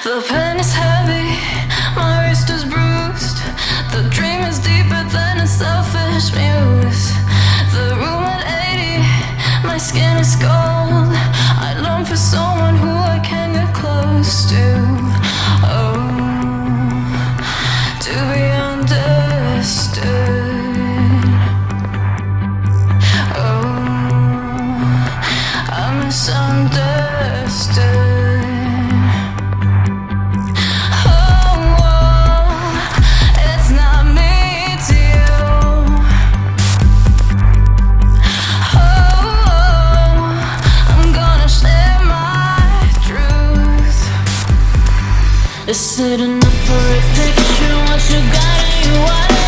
The pen is heavy, my wrist is bruised. The dream is deeper than a selfish muse. The room at 80, my skin is gold. I long for someone who I can get close to. Oh, to be understood. Oh, I'm misunderstood. Is it enough for a picture? What you got and you want?